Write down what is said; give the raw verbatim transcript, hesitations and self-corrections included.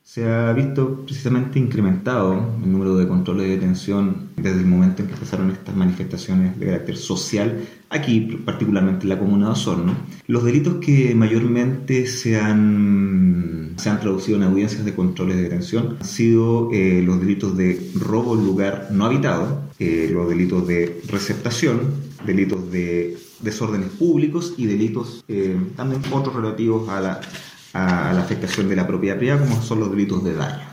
Se ha visto precisamente incrementado el número de controles de detención desde el momento en que empezaron estas manifestaciones de carácter social, aquí particularmente en la comuna de Osorno. Los delitos que mayormente se han, se han traducido en audiencias de controles de detención han sido eh, los delitos de robo en lugar no habitado, eh, los delitos de receptación, delitos de desórdenes públicos y delitos eh, también otros relativos a la a la afectación de la propiedad privada, como son los delitos de daño.